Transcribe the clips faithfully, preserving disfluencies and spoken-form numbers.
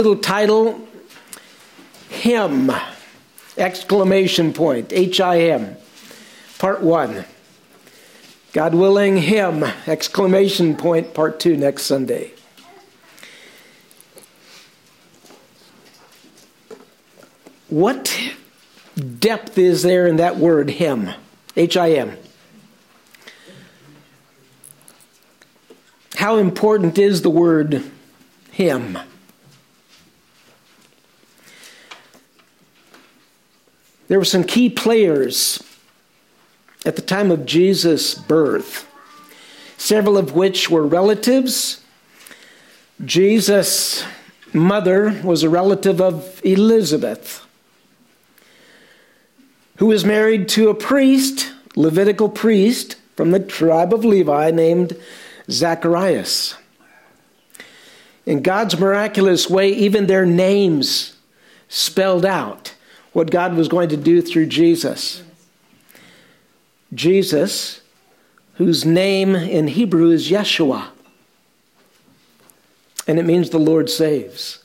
Little title, Him, exclamation point, H I M, part one. God willing, Him, exclamation point, part two next Sunday. What depth is there in that word, Him, H I M? How important is the word Him? There were some key players at the time of Jesus' birth, several of which were relatives. Jesus' mother was a relative of Elizabeth, who was married to a priest, Levitical priest, from the tribe of Levi named Zacharias. In God's miraculous way, even their names spelled out what God was going to do through Jesus. Jesus, whose name in Hebrew is Yeshua, and it means the Lord saves.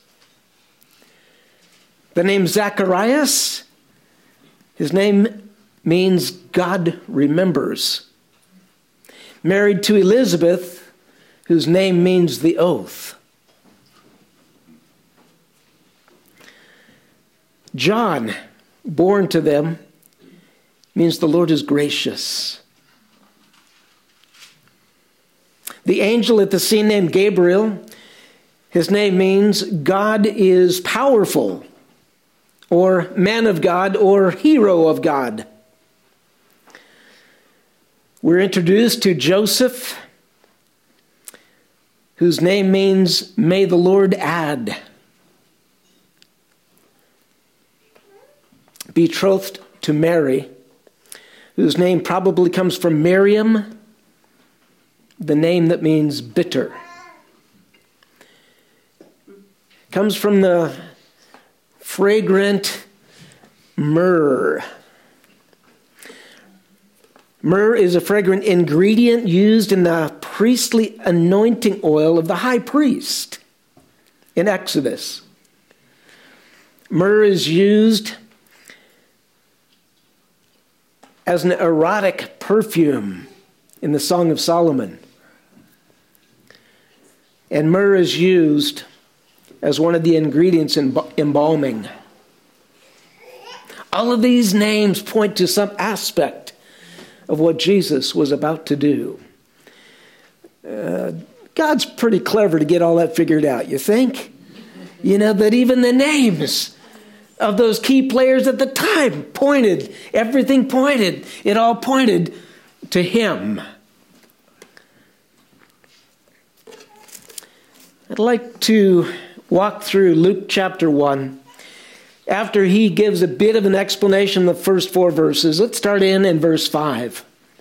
The name Zacharias, his name means God remembers. Married to Elizabeth, whose name means the oath. John, born to them, means the Lord is gracious. The angel at the scene named Gabriel, his name means God is powerful, or man of God, or hero of God. We're introduced to Joseph, whose name means may the Lord add. Betrothed to Mary, whose name probably comes from Miriam, the name that means bitter. Comes from the fragrant myrrh. Myrrh is a fragrant ingredient used in the priestly anointing oil of the high priest in Exodus. Myrrh is used as an erotic perfume in the Song of Solomon. And myrrh is used as one of the ingredients in embalming. All of these names point to some aspect of what Jesus was about to do. Uh, God's pretty clever to get all that figured out, you think? You know, that even the names of those key players at the time pointed, everything pointed, it all pointed to Him. I'd like to walk through Luke chapter one. After he gives a bit of an explanation of the first four verses, let's start in in verse five.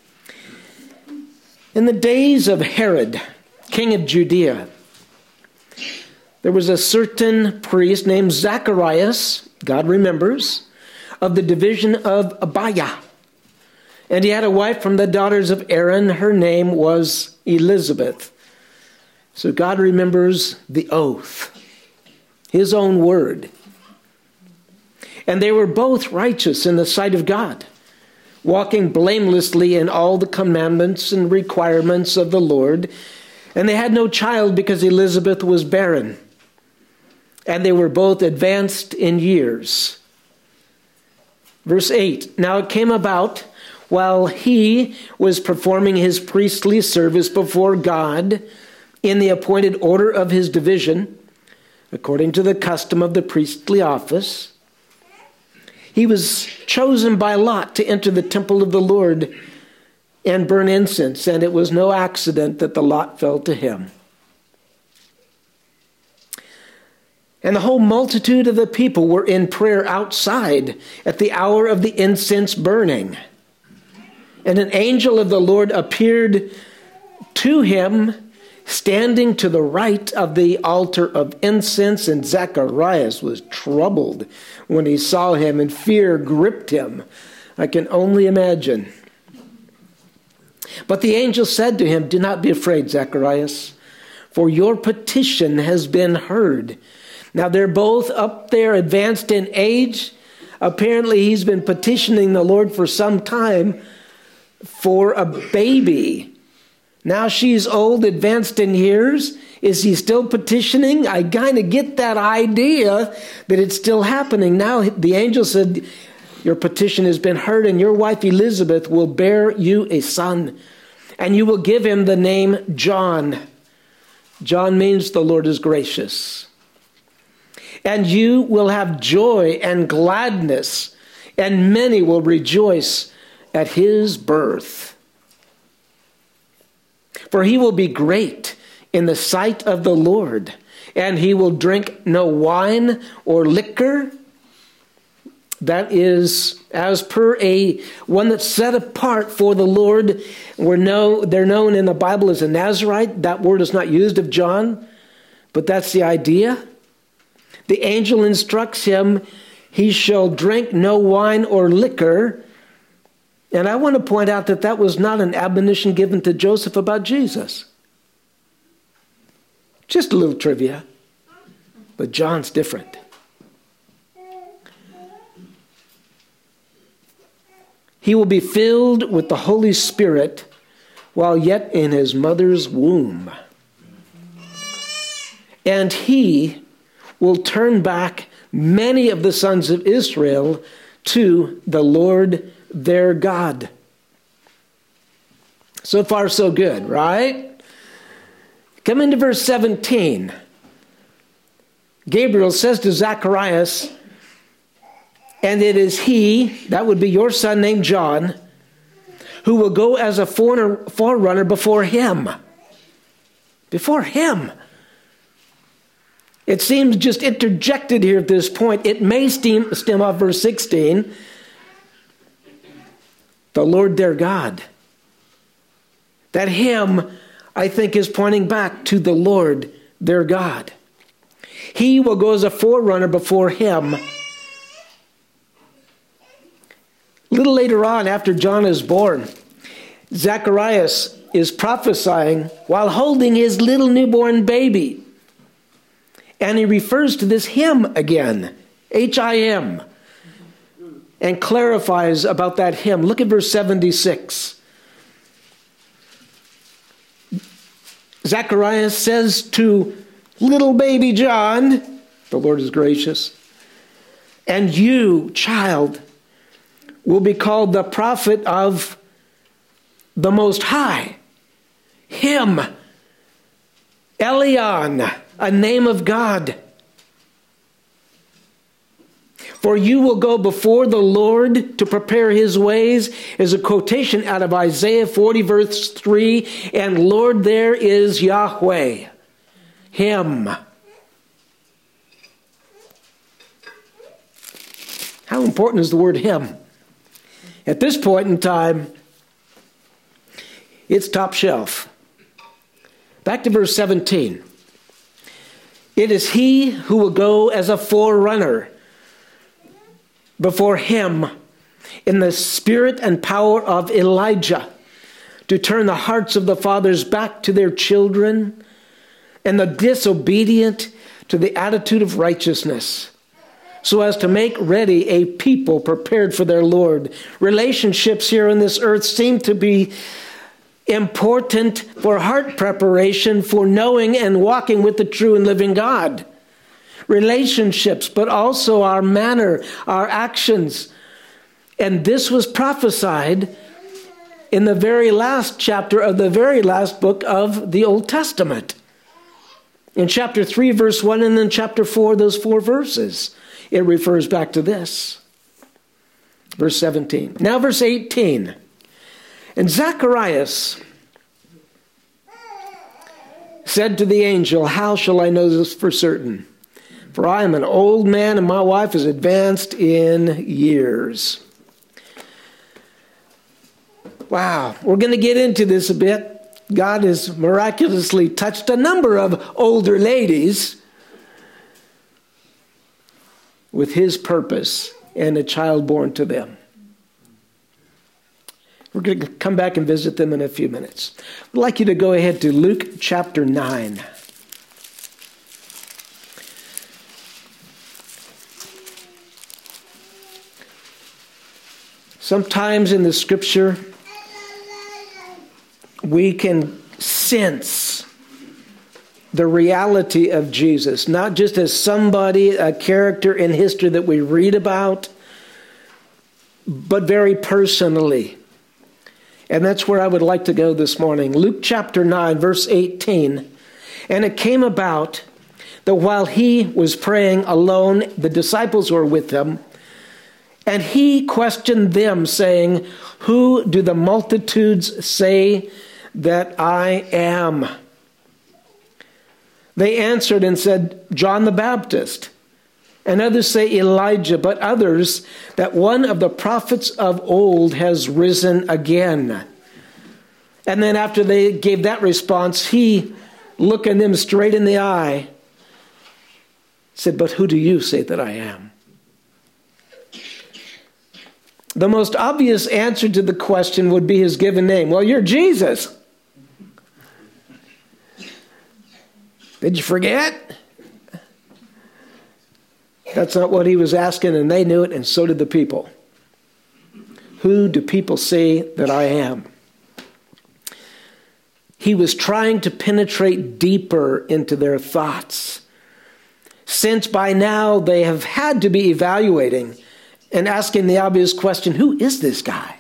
In the days of Herod, king of Judea, there was a certain priest named Zacharias, God remembers, of the division of Abiah. And he had a wife from the daughters of Aaron. Her name was Elizabeth. So God remembers the oath, His own word. And they were both righteous in the sight of God, walking blamelessly in all the commandments and requirements of the Lord. And they had no child because Elizabeth was barren. And they were both advanced in years. Verse eight, now it came about while he was performing his priestly service before God in the appointed order of his division, according to the custom of the priestly office, he was chosen by lot to enter the temple of the Lord and burn incense, and it was no accident that the lot fell to him. And the whole multitude of the people were in prayer outside at the hour of the incense burning. And an angel of the Lord appeared to him, standing to the right of the altar of incense. And Zacharias was troubled when he saw him, and fear gripped him. I can only imagine. But the angel said to him, do not be afraid, Zacharias, for your petition has been heard. Now they're both up there advanced in age. Apparently he's been petitioning the Lord for some time for a baby. Now she's old, advanced in years. Is he still petitioning? I kind of get that idea that it's still happening. Now the angel said, your petition has been heard, and your wife Elizabeth will bear you a son, and you will give him the name John. John means the Lord is gracious. And you will have joy and gladness, and many will rejoice at his birth. For he will be great in the sight of the Lord, and he will drink no wine or liquor. That is, as per a one that's set apart for the Lord. We're know, they're known in the Bible as a Nazirite. That word is not used of John, but that's the idea. The angel instructs him, he shall drink no wine or liquor. And I want to point out that that was not an admonition given to Joseph about Jesus. Just a little trivia. But John's different. He will be filled with the Holy Spirit while yet in his mother's womb. And he will turn back many of the sons of Israel to the Lord their God. So far, so good, right? Come into verse seventeen. Gabriel says to Zacharias, and it is he, that would be your son named John, who will go as a forerunner before him. Before him. It seems just interjected here at this point. It may stem, stem off verse sixteen. The Lord their God. That him, I think, is pointing back to the Lord their God. He will go as a forerunner before him. A little later on, after John is born, Zacharias is prophesying while holding his little newborn baby. And he refers to this him again, H I M, and clarifies about that him. Look at verse seventy-six. Zacharias says to little baby John, the Lord is gracious, and you, child, will be called the prophet of the Most High. Him, Elion, a name of God. For you will go before the Lord to prepare his ways, is a quotation out of Isaiah forty verse three, and Lord there is Yahweh, him. How important is the word him? At this point in time, it's top shelf. Back to verse seventeen. It is he who will go as a forerunner before him in the spirit and power of Elijah, to turn the hearts of the fathers back to their children and the disobedient to the attitude of righteousness, so as to make ready a people prepared for their Lord. Relationships here on this earth seem to be important for heart preparation for knowing and walking with the true and living God. Relationships, but also our manner, our actions. And this was prophesied in the very last chapter of the very last book of the Old Testament. In chapter three, verse one, and then chapter four, those four verses, it refers back to this. Verse seventeen. Now verse eighteen. And Zacharias said to the angel, how shall I know this for certain? For I am an old man and my wife is advanced in years. Wow, we're going to get into this a bit. God has miraculously touched a number of older ladies with his purpose and a child born to them. We're going to come back and visit them in a few minutes. I'd like you to go ahead to Luke chapter nine. Sometimes in the scripture, we can sense the reality of Jesus, not just as somebody, a character in history that we read about, but very personally. And that's where I would like to go this morning. Luke chapter nine, verse eighteen. And it came about that while he was praying alone, the disciples were with him, and he questioned them, saying, "Who do the multitudes say that I am?" They answered and said, "John the Baptist." And others say Elijah, but others that one of the prophets of old has risen again. And then after they gave that response, he, looking them straight in the eye, said, "But who do you say that I am?" The most obvious answer to the question would be his given name. Well, you're Jesus. Did you forget? That's not what he was asking, and they knew it, and so did the people. Who do people say that I am? He was trying to penetrate deeper into their thoughts, since by now they have had to be evaluating and asking the obvious question, who is this guy?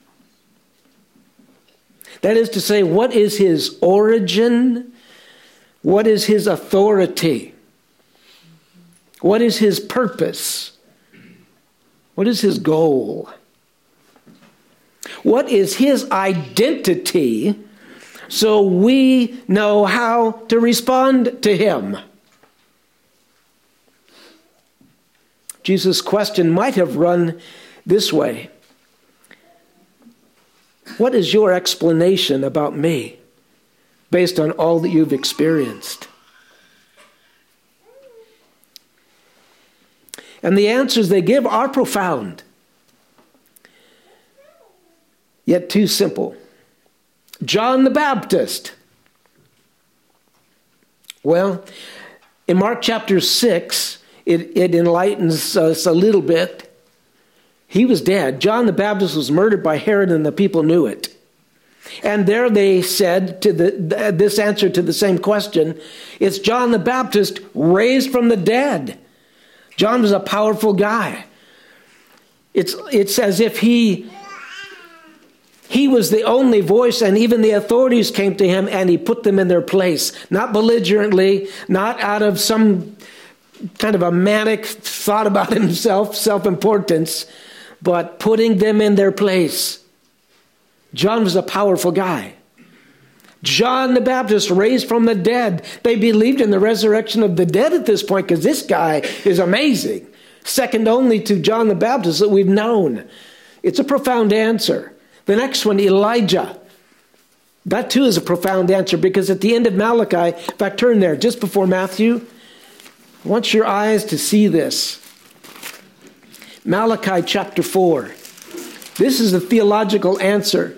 That is to say, what is his origin? What is his authority? What is his purpose? What is his goal? What is his identity so we know how to respond to him? Jesus' question might have run this way. What is your explanation about me based on all that you've experienced? And the answers they give are profound, yet too simple. John the Baptist. Well, in Mark chapter six, it, it enlightens us a little bit. He was dead. John the Baptist was murdered by Herod, and the people knew it. And there they said to the this answer to the same question, it's John the Baptist raised from the dead. John was a powerful guy. It's, it's as if he, he was the only voice, and even the authorities came to him and he put them in their place. Not belligerently, not out of some kind of a manic thought about himself, self-importance, but putting them in their place. John was a powerful guy. John the Baptist raised from the dead. They believed in the resurrection of the dead at this point because this guy is amazing. Second only to John the Baptist that we've known. It's a profound answer. The next one, Elijah. That too is a profound answer because at the end of Malachi, in fact, turn there just before Matthew. I want your eyes to see this. Malachi chapter four. This is a theological answer.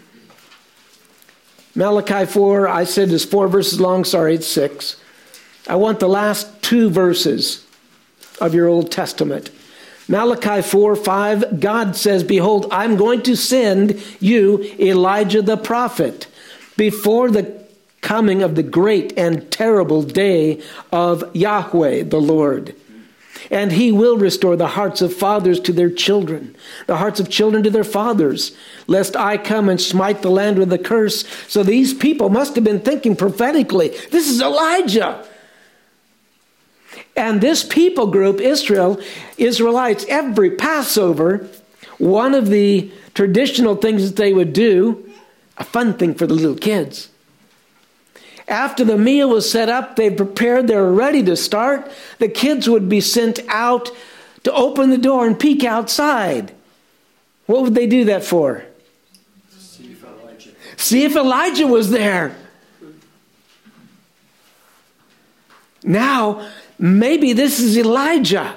Malachi four, I said is four verses long. Sorry, it's six. I want the last two verses of your Old Testament. Malachi four, five, God says, "Behold, I'm going to send you Elijah the prophet before the coming of the great and terrible day of Yahweh the Lord. And he will restore the hearts of fathers to their children, the hearts of children to their fathers, lest I come and smite the land with a curse." So these people must have been thinking prophetically, this is Elijah. And this people group, Israel, Israelites, every Passover, one of the traditional things that they would do, a fun thing for the little kids. After the meal was set up, they prepared, they were ready to start. The kids would be sent out to open the door and peek outside. What would they do that for? See if Elijah, See if Elijah was there. Now, maybe this is Elijah.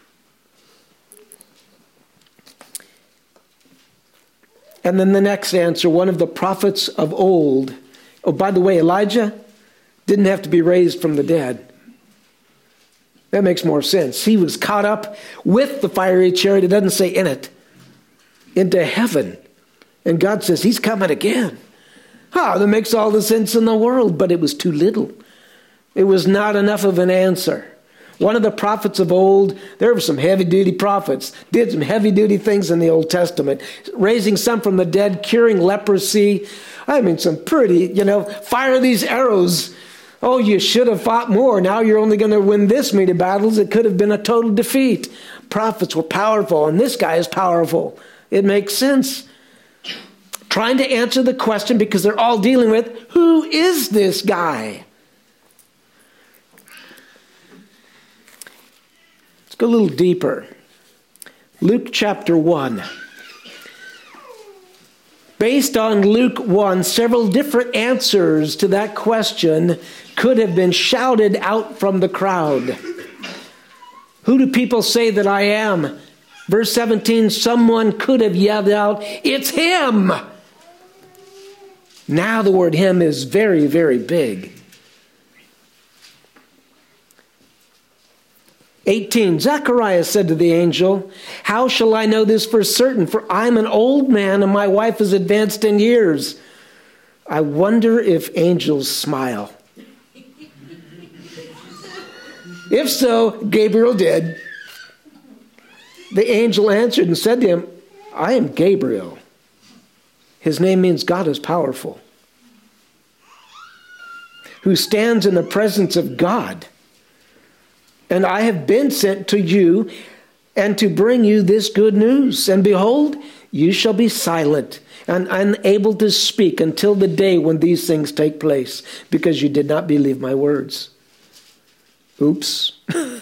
And then the next answer, one of the prophets of old. Oh, by the way, Elijah didn't have to be raised from the dead. That makes more sense. He was caught up with the fiery chariot. It doesn't say in it. into heaven. And God says, he's coming again. Ah, that makes all the sense in the world, but it was too little. It was not enough of an answer. One of the prophets of old, there were some heavy-duty prophets, did some heavy-duty things in the Old Testament, raising some from the dead, curing leprosy. I mean, some pretty, you know, fire these arrows. Oh, you should have fought more. Now you're only going to win this many battles. It could have been a total defeat. Prophets were powerful, and this guy is powerful. It makes sense. Trying to answer the question because they're all dealing with, who is this guy? Let's go a little deeper. Luke chapter one. Based on Luke one, several different answers to that question could have been shouted out from the crowd. Who do people say that I am? Verse seventeen, someone could have yelled out, it's him. Now the word him is very, very big. eighteen, Zacharias said to the angel, how shall I know this for certain? For I'm an old man and my wife is advanced in years. I wonder if angels smile. If so, Gabriel did. The angel answered and said to him, I am Gabriel. His name means God is powerful, who stands in the presence of God. And I have been sent to you and to bring you this good news. And behold, you shall be silent and unable to speak until the day when these things take place, because you did not believe my words. Oops.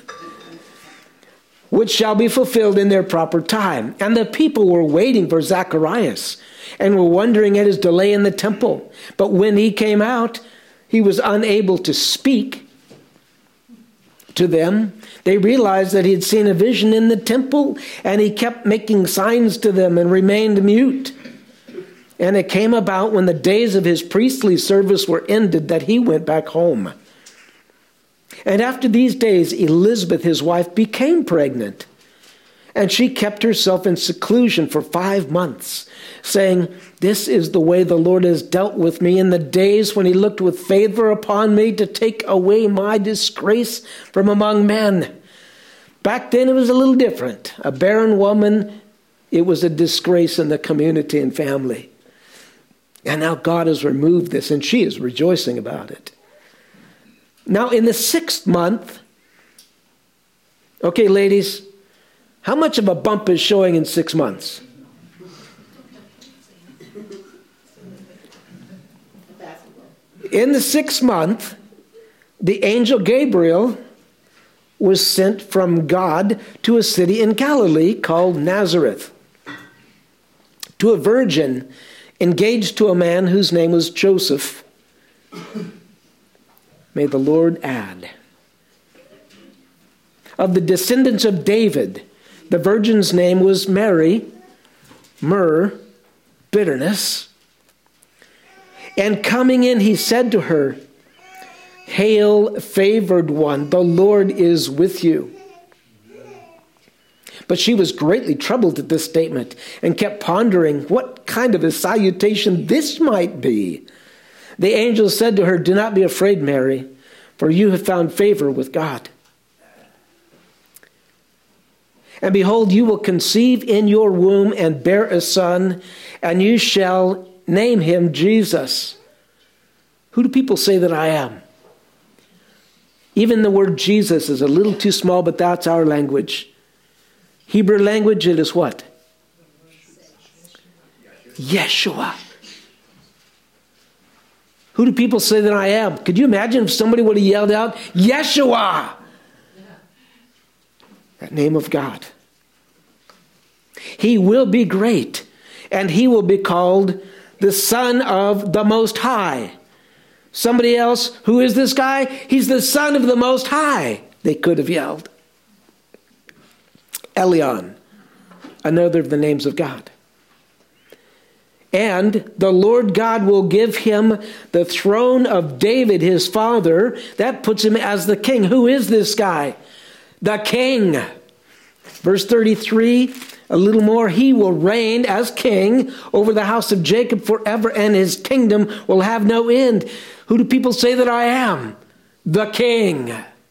Which shall be fulfilled in their proper time. And the people were waiting for Zacharias and were wondering at his delay in the temple. But when he came out, he was unable to speak to them. They realized that he had seen a vision in the temple, and he kept making signs to them and remained mute. And it came about when the days of his priestly service were ended that he went back home. And after these days, Elizabeth, his wife, became pregnant. And she kept herself in seclusion for five months, saying, this is the way the Lord has dealt with me in the days when he looked with favor upon me to take away my disgrace from among men. Back then it was a little different. A barren woman, it was a disgrace in the community and family. And now God has removed this, and she is rejoicing about it. Now in the sixth month, okay, ladies, how much of a bump is showing in six months? In the sixth month, the angel Gabriel was sent from God to a city in Galilee called Nazareth, to a virgin engaged to a man whose name was Joseph. May the Lord add. Of the descendants of David, the virgin's name was Mary, myrrh, bitterness. And coming in, he said to her, hail, favored one, the Lord is with you. But she was greatly troubled at this statement and kept pondering what kind of a salutation this might be. The angel said to her, do not be afraid, Mary, for you have found favor with God. And behold, you will conceive in your womb and bear a son, and you shall name him Jesus. Who do people say that I am? Even the word Jesus is a little too small, but that's our language. Hebrew language, it is what? Yeshua. Who do people say that I am? Could you imagine if somebody would have yelled out, Yeshua? That name of God. He will be great, and he will be called the Son of the Most High. Somebody else, who is this guy? He's the Son of the Most High, they could have yelled. Elion, another of the names of God. And the Lord God will give him the throne of David, his father. That puts him as the king. Who is this guy? The king. Verse thirty-three, a little more, he will reign as king over the house of Jacob forever, and his kingdom will have no end. Who do people say that I am? The king.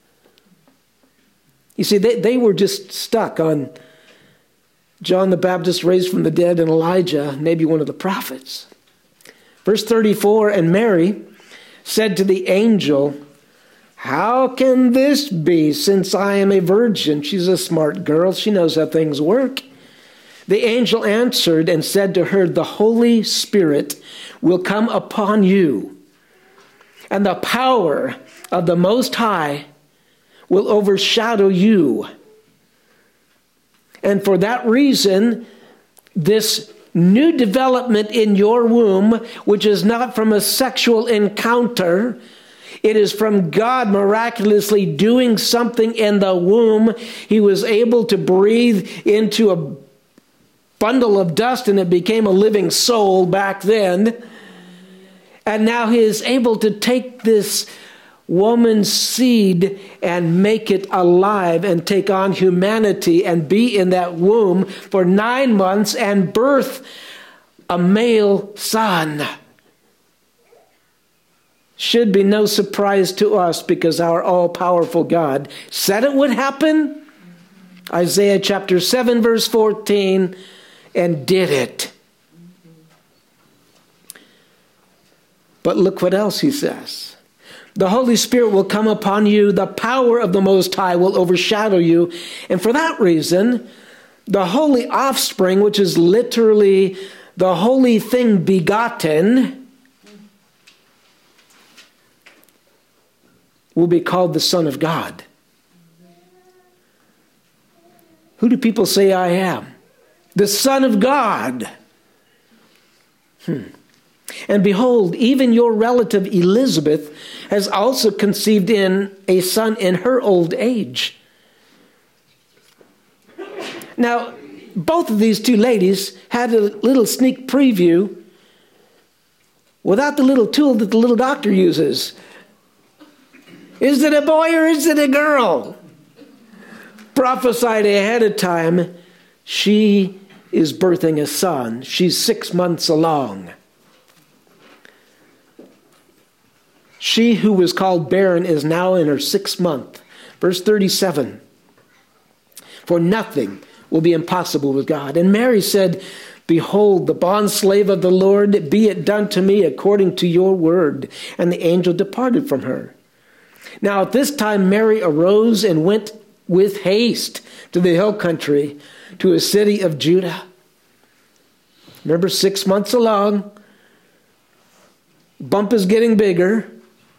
You see, they, they were just stuck on John the Baptist raised from the dead and Elijah, maybe one of the prophets. Verse thirty-four, and Mary said to the angel, how can this be since I am a virgin? She's a smart girl. She knows how things work. The angel answered and said to her, the Holy Spirit will come upon you, and the power of the Most High will overshadow you. And for that reason, this new development in your womb, which is not from a sexual encounter, it is from God miraculously doing something in the womb. He was able to breathe into a bundle of dust and it became a living soul back then. And now he is able to take this woman's seed and make it alive and take on humanity and be in that womb for nine months and birth a male son. Should be no surprise to us because our all-powerful God said it would happen. Isaiah chapter seven verse fourteen, and did it. But look what else he says. The Holy Spirit will come upon you. The power of the Most High will overshadow you. And for that reason, the holy offspring, which is literally the holy thing begotten, will be called the Son of God. Who do people say I am? The Son of God. Hmm. And behold, even your relative Elizabeth has also conceived in a son in her old age. Now, both of these two ladies had a little sneak preview without the little tool that the little doctor uses. Is it a boy or is it a girl? Prophesied ahead of time, she is birthing a son. She's six months along. She who was called barren is now in her sixth month. Verse thirty-seven. For nothing will be impossible with God. And Mary said, behold, the bondslave of the Lord, be it done to me according to your word. And the angel departed from her. Now at this time Mary arose and went with haste to the hill country, to a city of Judah. Remember, six months along, bump is getting bigger.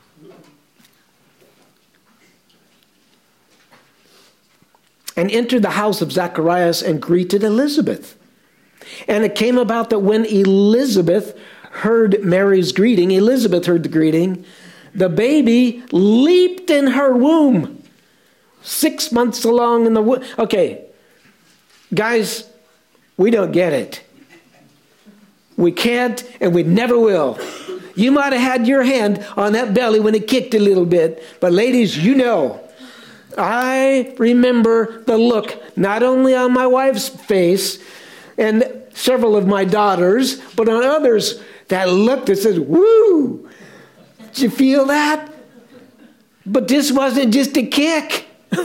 And entered the house of Zacharias and greeted Elizabeth. And it came about that when Elizabeth heard Mary's greeting, Elizabeth heard the greeting, the baby leaped in her womb. Six months along in the womb. Okay, guys, we don't get it. We can't and we never will. You might have had your hand on that belly when it kicked a little bit. But ladies, you know, I remember the look not only on my wife's face and several of my daughters, but on others, that look that says, woo! Did you feel that? But this wasn't just a kick.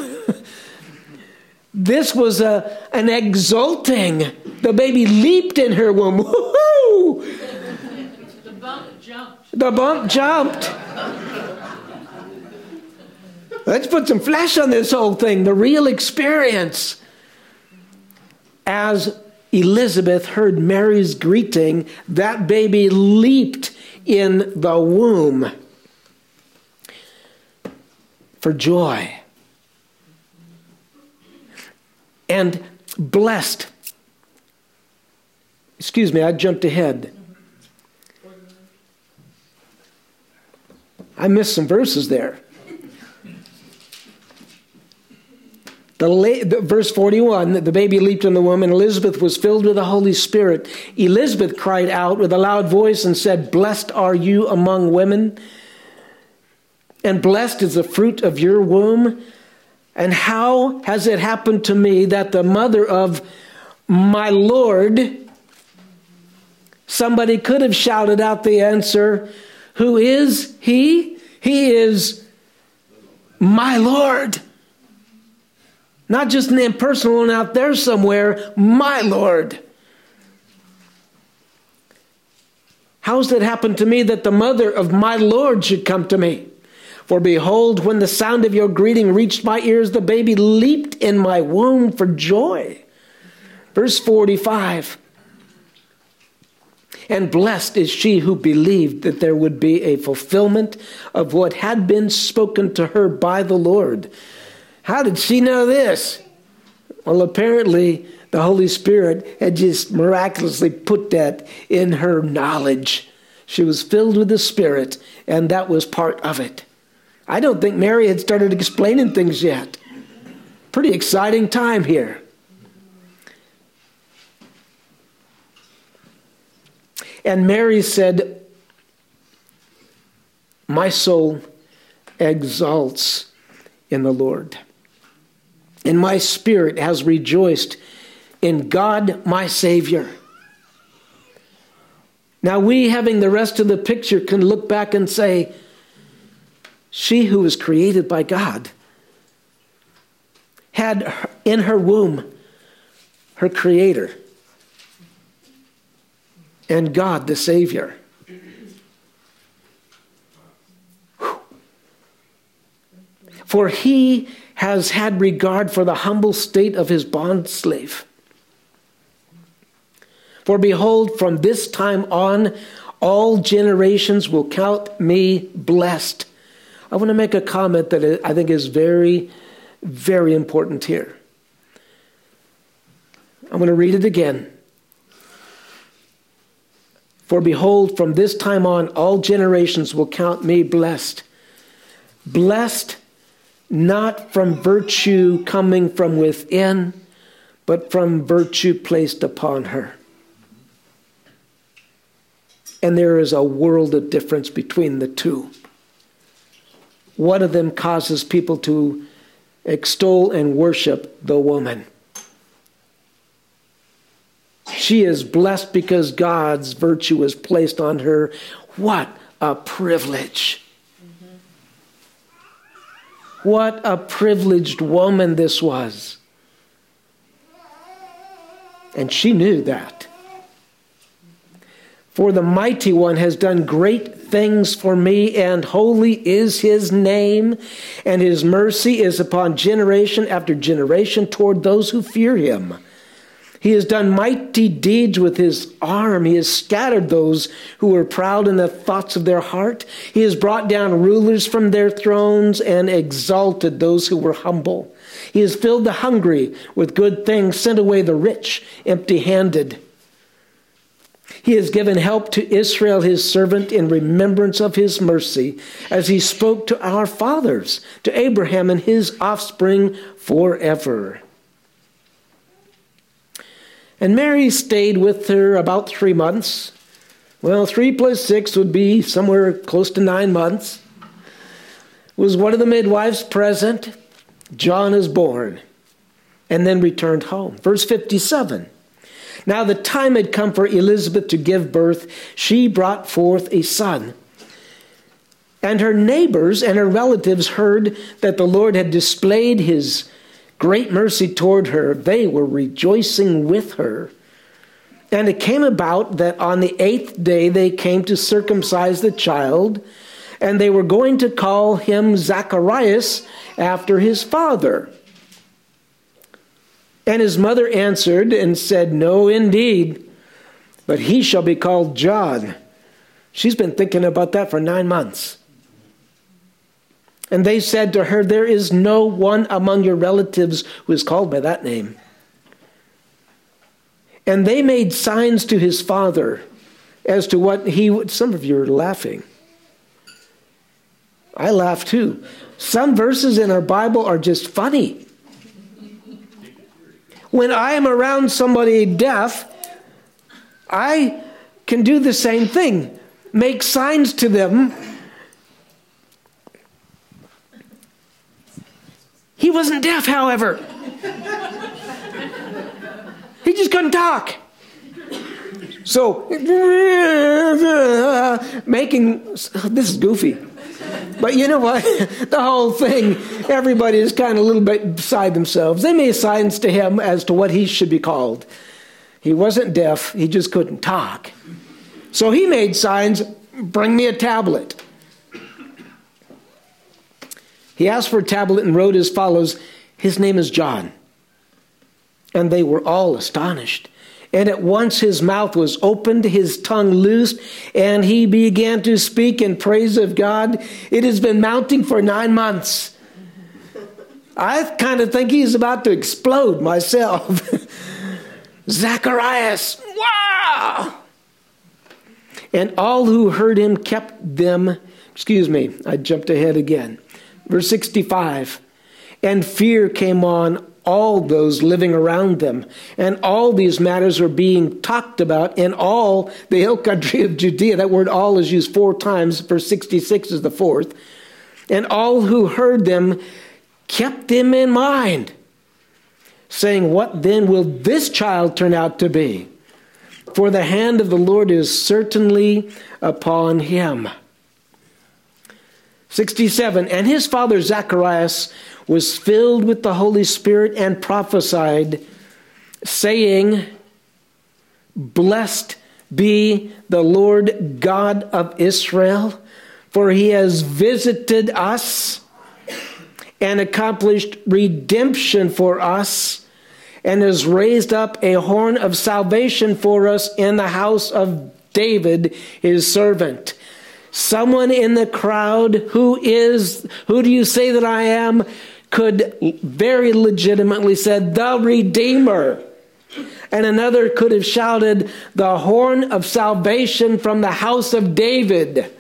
This was a, an exulting. The baby leaped in her womb. Woo-hoo! The bump jumped. The bump jumped. Let's put some flesh on this whole thing. The real experience. As Elizabeth heard Mary's greeting, that baby leaped in the womb for joy. And blessed. Excuse me, I jumped ahead. I missed some verses there. The, la- the verse forty-one, the baby leaped in the womb, and Elizabeth was filled with the Holy Spirit. Elizabeth cried out with a loud voice and said, blessed are you among women, and blessed is the fruit of your womb. And how has it happened to me that the mother of my Lord, somebody could have shouted out the answer, who is he? He is my Lord. Not just an impersonal one out there somewhere, my Lord. How has it happened to me that the mother of my Lord should come to me? For behold, when the sound of your greeting reached my ears, the baby leaped in my womb for joy. Verse forty-five. And blessed is she who believed that there would be a fulfillment of what had been spoken to her by the Lord. How did she know this? Well, apparently the Holy Spirit had just miraculously put that in her knowledge. She was filled with the Spirit, and that was part of it. I don't think Mary had started explaining things yet. Pretty exciting time here. And Mary said, my soul exalts in the Lord, and my spirit has rejoiced in God my Savior. Now we, having the rest of the picture, can look back and say, she who was created by God had in her womb her Creator and God the Savior. Whew. For he has had regard for the humble state of his bondslave. For behold, from this time on, all generations will count me blessed. I want to make a comment that I think is very, very important here. I'm going to read it again. For behold, from this time on, all generations will count me blessed. Blessed not from virtue coming from within, but from virtue placed upon her. And there is a world of difference between the two. One of them causes people to extol and worship the woman. She is blessed because God's virtue is placed on her. What a privilege. Mm-hmm. What a privileged woman this was. And she knew that. For the mighty one has done great things for me, and holy is his name, and his mercy is upon generation after generation toward those who fear him. He has done mighty deeds with his arm. He has scattered those who were proud in the thoughts of their heart. He has brought down rulers from their thrones and exalted those who were humble. He has filled the hungry with good things, sent away the rich empty-handed. He has given help to Israel, his servant, in remembrance of his mercy, as he spoke to our fathers, to Abraham and his offspring forever. And Mary stayed with her about three months. Well, three plus six would be somewhere close to nine months. Was one of the midwives present? John is born, and then returned home. Verse fifty-seven. Now the time had come for Elizabeth to give birth. She brought forth a son. And her neighbors and her relatives heard that the Lord had displayed his great mercy toward her. They were rejoicing with her. And it came about that on the eighth day they came to circumcise the child, and they were going to call him Zacharias after his father. And his mother answered and said, no, indeed, but he shall be called John. She's been thinking about that for nine months. And they said to her, there is no one among your relatives who is called by that name. And they made signs to his father as to what he would. Some of you are laughing. I laugh too. Some verses in our Bible are just funny. When I am around somebody deaf, I can do the same thing. Make signs to them. He wasn't deaf, however. He just couldn't talk. So, making, this is goofy. But you know what? The whole thing, everybody is kind of a little bit beside themselves. They made signs to him as to what he should be called. He wasn't deaf, he just couldn't talk. So he made signs, bring me a tablet. He asked for a tablet and wrote as follows, his name is John. And they were all astonished. And at once his mouth was opened, his tongue loosed, and he began to speak in praise of God. It has been mounting for nine months. I kind of think he's about to explode myself. Zacharias, wow! And all who heard him kept them, excuse me, I jumped ahead again. Verse sixty-five, and fear came on all those living around them. And all these matters were being talked about in all the hill country of Judea. That word all is used four times. Verse sixty-six is the fourth. And all who heard them kept them in mind, saying, what then will this child turn out to be? For the hand of the Lord is certainly upon him. sixty-seven, and his father Zacharias was filled with the Holy Spirit and prophesied, saying, blessed be the Lord God of Israel, for he has visited us and accomplished redemption for us, and has raised up a horn of salvation for us in the house of David, his servant. Someone in the crowd who is, who do you say that I am, could very legitimately said, the Redeemer. And another could have shouted, the horn of salvation from the house of David.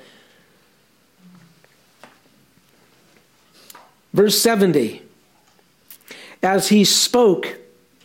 Verse seventy, as he spoke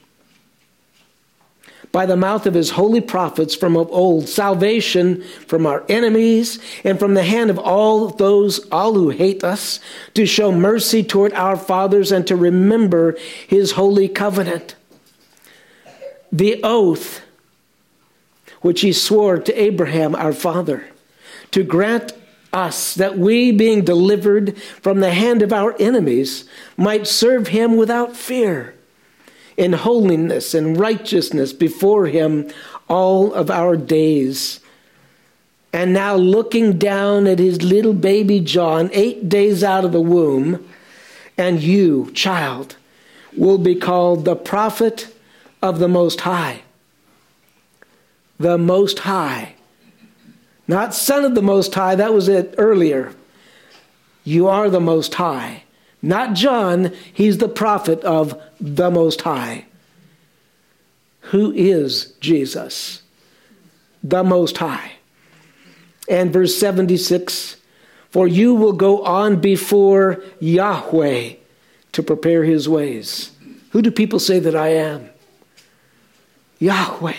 by the mouth of his holy prophets from of old, salvation from our enemies and from the hand of all those, all who hate us, to show mercy toward our fathers and to remember his holy covenant. The oath which he swore to Abraham our father, to grant us that we, being delivered from the hand of our enemies, might serve him without fear, in holiness and righteousness before him all of our days. And now looking down at his little baby John, eight days out of the womb, and you, child, will be called the prophet of the Most High. The Most High. Not son of the Most High, that was it earlier. You are the Most High. Not John, he's the prophet of the Most High. Who is Jesus? The Most High. And verse seventy-six, for you will go on before Yahweh to prepare his ways. Who do people say that I am? Yahweh.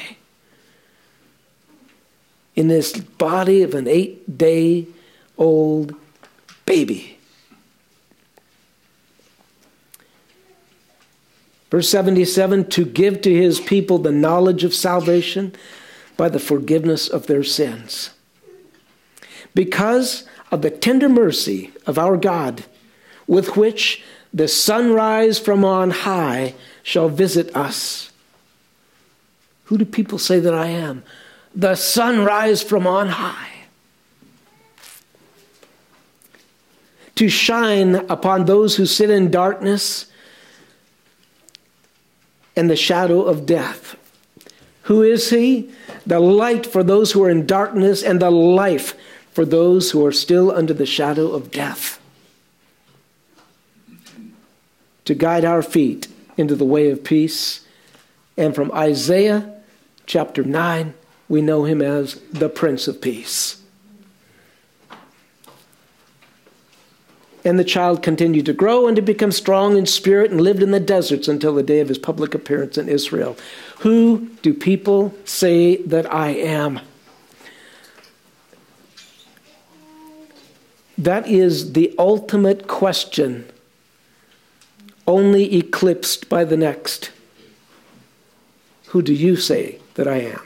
In this body of an eight-day-old baby. Verse seventy-seven, to give to his people the knowledge of salvation by the forgiveness of their sins. Because of the tender mercy of our God, with which the sunrise from on high shall visit us. Who do people say that I am? The sunrise from on high. To shine upon those who sit in darkness and the shadow of death. Who is he? The light for those who are in darkness and the life for those who are still under the shadow of death. To guide our feet into the way of peace. And from Isaiah chapter nine, we know him as the Prince of Peace. And the child continued to grow and to become strong in spirit and lived in the deserts until the day of his public appearance in Israel. Who do people say that I am? That is the ultimate question only eclipsed by the next. Who do you say that I am?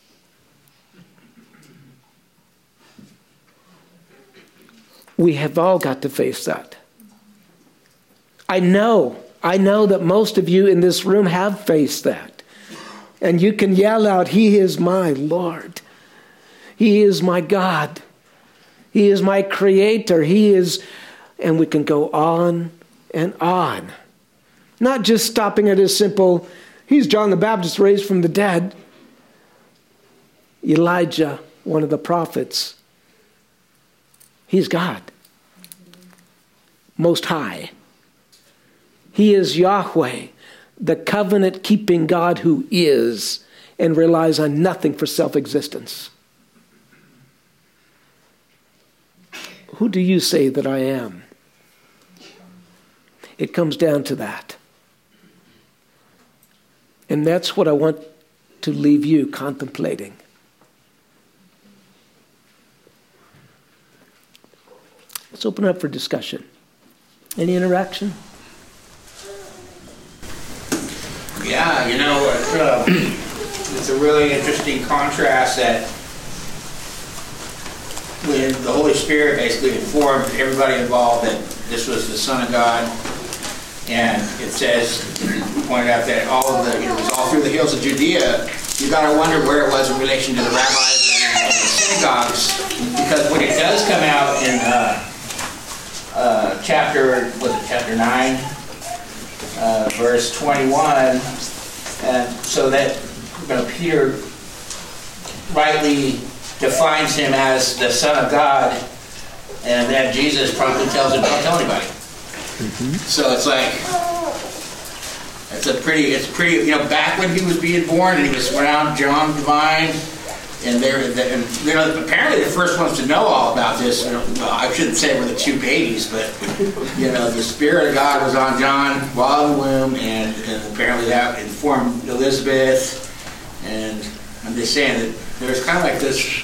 We have all got to face that. I know, I know that most of you in this room have faced that. And you can yell out, He is my Lord. He is my God. He is my Creator. He is, and we can go on and on. Not just stopping at a simple, He's John the Baptist raised from the dead. Elijah, one of the prophets, He's God. Most High. He is Yahweh, the covenant-keeping God who is and relies on nothing for self-existence. Who do you say that I am? It comes down to that. And that's what I want to leave you contemplating. Let's open up for discussion. Any interaction? Yeah, you know, it's, uh, it's a really interesting contrast that when the Holy Spirit basically informed everybody involved that this was the Son of God, and it says, pointed out that all of the, it was all through the hills of Judea. You got to wonder where it was in relation to the rabbis and the synagogues, because when it does come out in uh, uh, chapter, was it chapter nine? Uh, verse twenty-one, and so that, you know, Peter rightly defines him as the Son of God, and then Jesus promptly tells him, don't tell anybody. Mm-hmm. So it's like, it's a pretty, it's pretty, you know, back when he was being born and he was around John the Divine, and they're, and, you know, apparently the first ones to know all about this, you know, well, I shouldn't say we're the two babies, but, you know, the Spirit of God was on John while in the womb, and, and apparently that informed Elizabeth, and I'm just saying that there's kind of like this,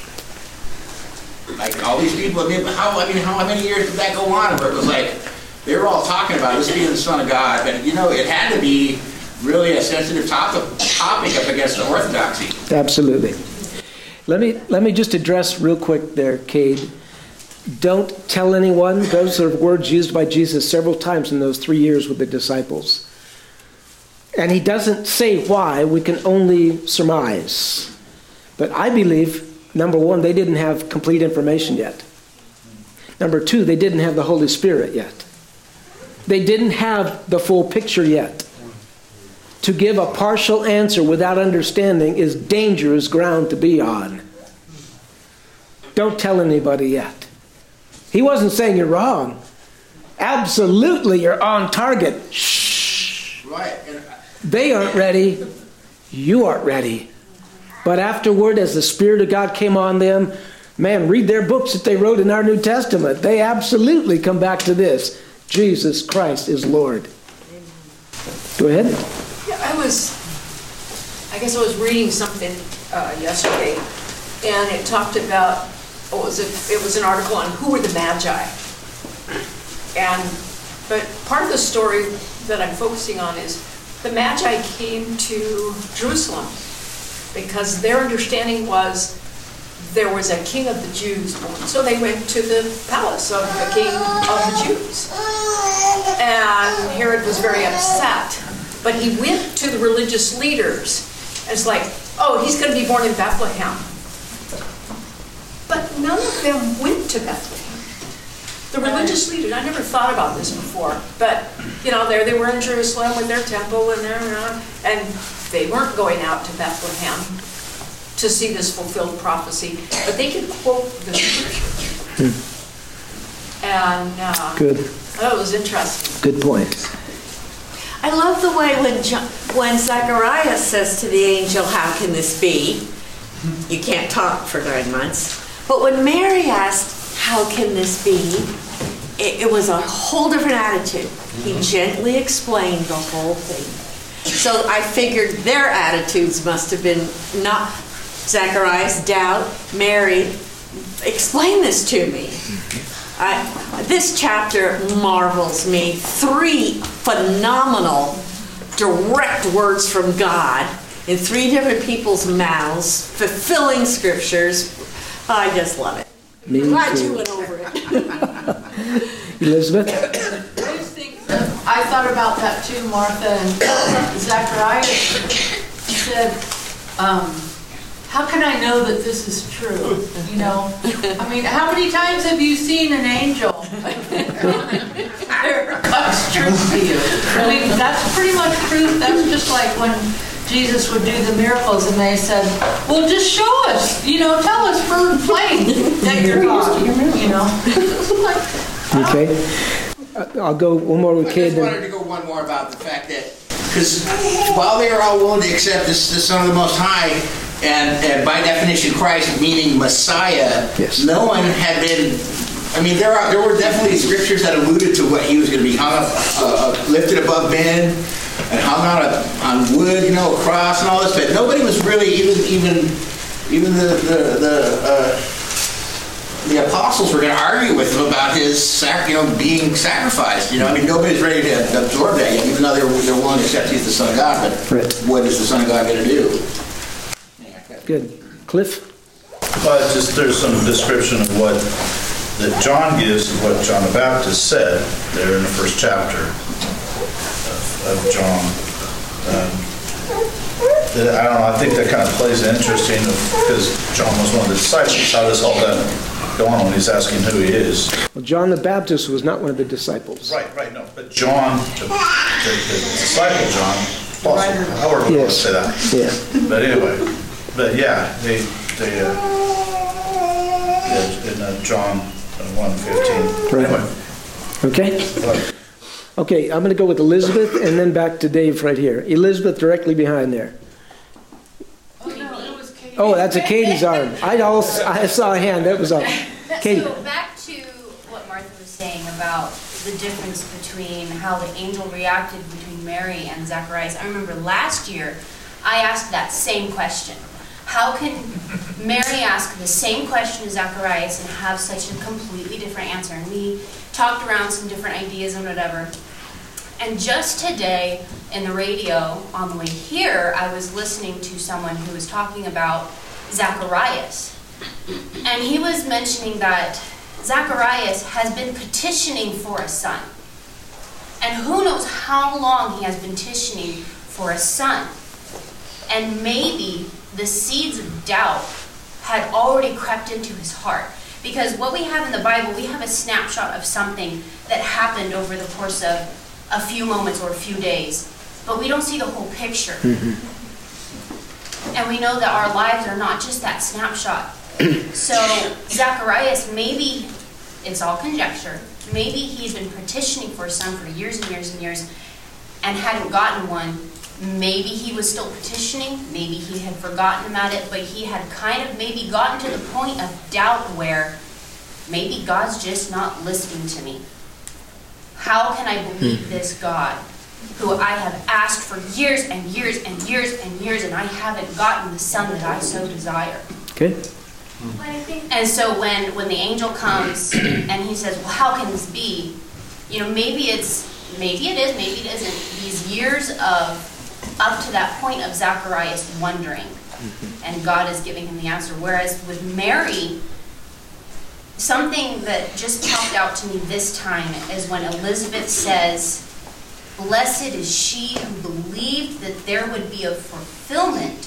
like all these people, I mean, how, I mean, how many years did that go on? Where it was like, they were all talking about this being the Son of God, but, you know, it had to be really a sensitive topic, topic up against the orthodoxy. Absolutely. Let me let me just address real quick there, Cade. Don't tell anyone. Those are words used by Jesus several times in those three years with the disciples. And he doesn't say why. We can only surmise. But I believe, number one, they didn't have complete information yet. Number two, they didn't have the Holy Spirit yet. They didn't have the full picture yet. To give a partial answer without understanding is dangerous ground to be on. Don't tell anybody yet. He wasn't saying you're wrong. Absolutely, you're on target. Shh. Right. They aren't ready. You aren't ready. But afterward, as the Spirit of God came on them, man, read their books that they wrote in our New Testament. They absolutely come back to this. Jesus Christ is Lord. Go ahead. Yeah, I was, I guess I was reading something uh, yesterday, and it talked about, what was it? It was an article on who were the Magi. And, but part of the story that I'm focusing on is the Magi came to Jerusalem because their understanding was there was a king of the Jews born. So they went to the palace of the king of the Jews. And Herod was very upset. But he went to the religious leaders. And it's like, oh, he's going to be born in Bethlehem. But none of them went to Bethlehem. The religious leaders, I never thought about this before, but, you know, there they were in Jerusalem with their temple and their, and they weren't going out to Bethlehem to see this fulfilled prophecy, but they could quote the scriptures. Hmm. And uh, Good. That was interesting. Good point. I love the way when John, when Zacharias says to the angel, "How can this be? You can't talk for nine months." But when Mary asked, "How can this be?" it, it was a whole different attitude. He gently explained the whole thing. So I figured their attitudes must have been not Zacharias, doubt, Mary, explain this to me. I, this chapter marvels me. Three phenomenal direct words from God in three different people's mouths, fulfilling scriptures. I just love it. Me Glad too. you went over it. Elizabeth? I just think that I thought about that too, Martha, and Zacharias said, um, how can I know that this is true? You know, I mean, how many times have you seen an angel? There comes truth to you. I mean, that's pretty much truth. That's just like when Jesus would do the miracles and they said, well, just show us, you know, tell us for plain that you're God, you know. Like, Okay. Uh, I'll go one more with I Kate. just wanted to go one more about the fact that, because while they were all willing to accept this, the Son of the Most High, and, and by definition Christ, meaning Messiah, Yes. no one had been, I mean, there are there were definitely scriptures that alluded to what he was going to be hung up, uh, uh, lifted above men, and hung on a, on wood, you know, a cross and all this, but nobody was really, even even even the the the, uh, the apostles were going to argue with him about his sac, you know, being sacrificed. You know, I mean, nobody's ready to absorb that yet, even though they're they're willing to accept he's the Son of God. But Right. what is the Son of God going to do? Good. Cliff? But just there's some description of what that John gives of what John the Baptist said there in the first chapter of, of John. Um, that, I don't know, I think that kind of plays interesting because John was one of the disciples. How does all that go on when he's asking who he is? Well, John the Baptist was not one of the disciples. Right, right, no. But John, the, the, the disciple John, apostle, however we want to Yes. say that. Yeah. But anyway, but yeah, they, they, uh, yeah, in uh, John one fifteen. Right. Anyway, Okay. but Okay, I'm going to go with Elizabeth and then back to Dave right here. Elizabeth directly behind there. oh no, it was Katie. Oh, that's a Katie's arm. I also, I saw a hand. That was all. Katie. So back to what Martha was saying about the difference between how the angel reacted between Mary and Zacharias. I remember last year I asked that same question. How can Mary ask the same question to Zacharias and have such a completely different answer? And we talked around some different ideas and whatever. And just today in the radio on the way here, I was listening to someone who was talking about Zacharias. And he was mentioning that Zacharias has been petitioning for a son. And who knows how long he has been petitioning for a son. And maybe the seeds of doubt had already crept into his heart. Because what we have in the Bible, we have a snapshot of something that happened over the course of a few moments or a few days. But we don't see the whole picture. Mm-hmm. And we know that our lives are not just that snapshot. So Zacharias, maybe, it's all conjecture, maybe he's been petitioning for a son for years and years and years and hadn't gotten one. Maybe he was still petitioning, maybe he had forgotten about it, but he had kind of maybe gotten to the point of doubt where maybe God's just not listening to me. How can I believe this God who I have asked for years and years and years and years and I haven't gotten the son that I so desire? Okay. And so when, when the angel comes and he says, well, how can this be? You know, maybe it's, maybe it is, maybe it isn't. These years of, up to that point of Zacharias wondering, and God is giving him the answer. Whereas with Mary, something that just popped out to me this time is when Elizabeth says, blessed is she who believed that there would be a fulfillment.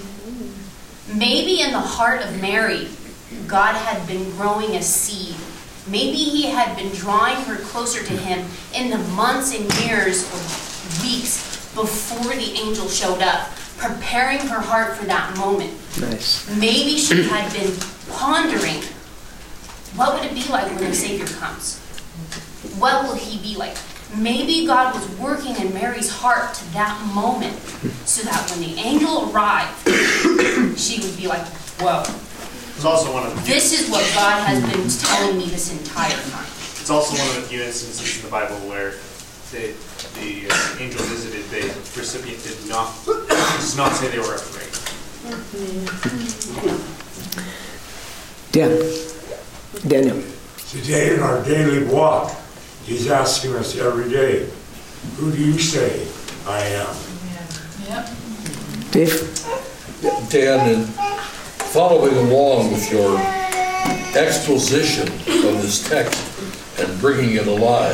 Maybe in the heart of Mary, God had been growing a seed. Maybe he had been drawing her closer to him in the months and years or weeks before the angel showed up, preparing her heart for that moment. Nice. Maybe she had been pondering, what would it be like when the Savior comes? What will he be like? Maybe God was working in Mary's heart to that moment so that when the angel arrived, she would be like, whoa. It's also one of the This is what God has been telling me this entire time. It's also one of the few instances in the Bible where they, the uh, angel visited, the recipient did not does not say they were afraid. Dan. Daniel. Today in our daily walk, he's asking us every day, who do you say I am? Yep. Dave? Dan, in following along with your exposition of this text and bringing it alive,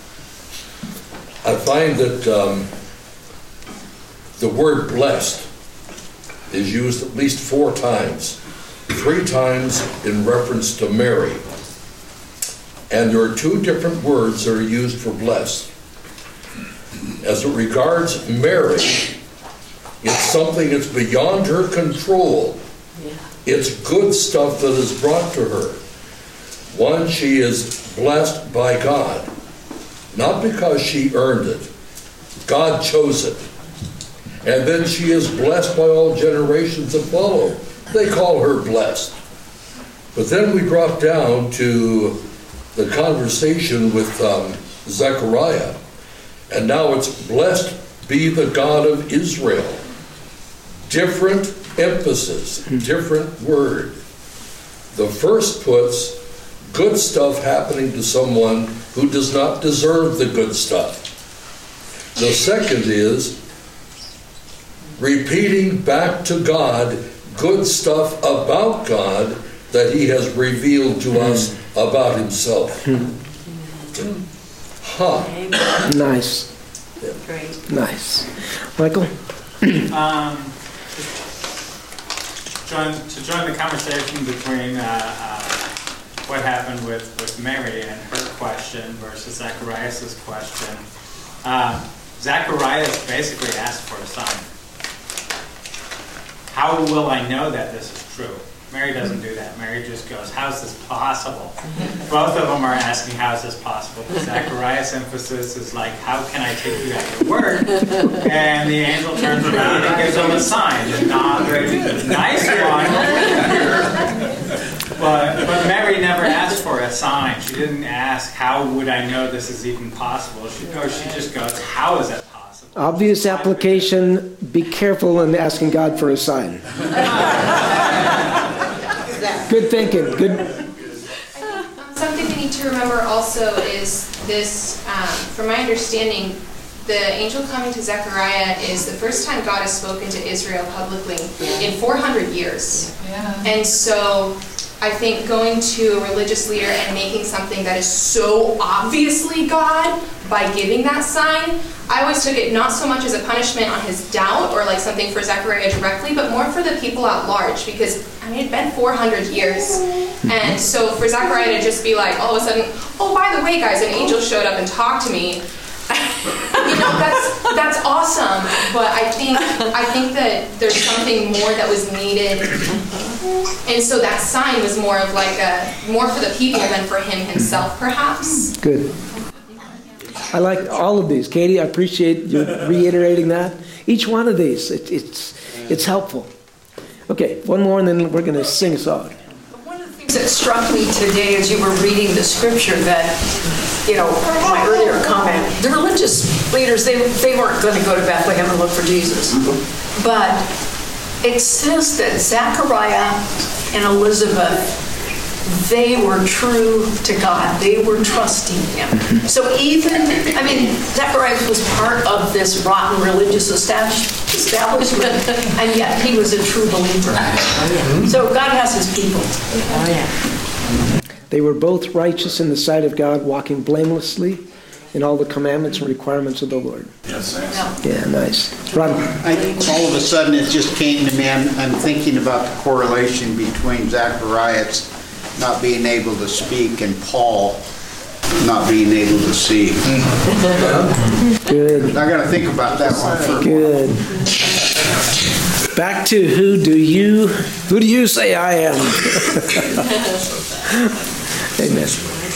I find that um, the word blessed is used at least four times, three times in reference to Mary. And there are two different words that are used for blessed. As it regards Mary, it's something that's beyond her control. It's good stuff that is brought to her. One, she is blessed by God, not because she earned it. God chose it. And then she is blessed by all generations that follow. They call her blessed. But then we drop down to the conversation with um, Zechariah, and now it's blessed be the God of Israel. Different emphasis, different word. The first puts good stuff happening to someone who does not deserve the good stuff. The second is repeating back to God good stuff about God that he has revealed to us about himself. Huh. Nice. Yeah. Great. Nice. Michael? um, join, to join the conversation between uh, uh, what happened with, with Mary and her question versus Zacharias' question, um, Zacharias basically asked for a sign. How will I know that this is true? Mary doesn't do that. Mary just goes, how's this possible? Both of them are asking, how's this possible? But Zacharias' emphasis is like, how can I take you at your word? And the angel turns around and gives him a sign. A not very nice one. But, but Mary never asked for a sign. She didn't ask, how would I know this is even possible? She goes, she just goes, how is that possible? Obvious application, be careful in asking God for a sign. Good thinking. Good. Something we need to remember also is this, um, from my understanding, the angel coming to Zechariah is the first time God has spoken to Israel publicly in four hundred years. Yeah. And so I think going to a religious leader and making something that is so obviously God by giving that sign, I always took it not so much as a punishment on his doubt or like something for Zechariah directly, but more for the people at large, because I mean, it'd been four hundred years. And so for Zechariah to just be like, all of a sudden, oh, by the way, guys, an angel showed up and talked to me, you know, that's that's awesome. But I think I think that there's something more that was needed. And so that sign was more of like a, more for the people than for him himself, perhaps. Good. I like all of these. Katie, I appreciate you reiterating that. Each one of these, it, it's it's helpful. Okay, one more and then we're going to sing a song. One of the things that struck me today as you were reading the scripture that, you know, my earlier comment, the religious leaders, they, they weren't going to go to Bethlehem and look for Jesus. But it says that Zechariah and Elizabeth, they were true to God. They were trusting him. So even, I mean, Zacharias was part of this rotten religious establishment, and yet he was a true believer. So God has his people. Oh, yeah. They were both righteous in the sight of God, walking blamelessly in all the commandments and requirements of the Lord. Yes, yeah, nice. Ron. I, all of a sudden it just came to me, I'm, I'm thinking about the correlation between Zacharias not being able to speak and Paul not being able to see. Good. I got to think about that one first. Good. Back to who do you who do you say I am? Amen.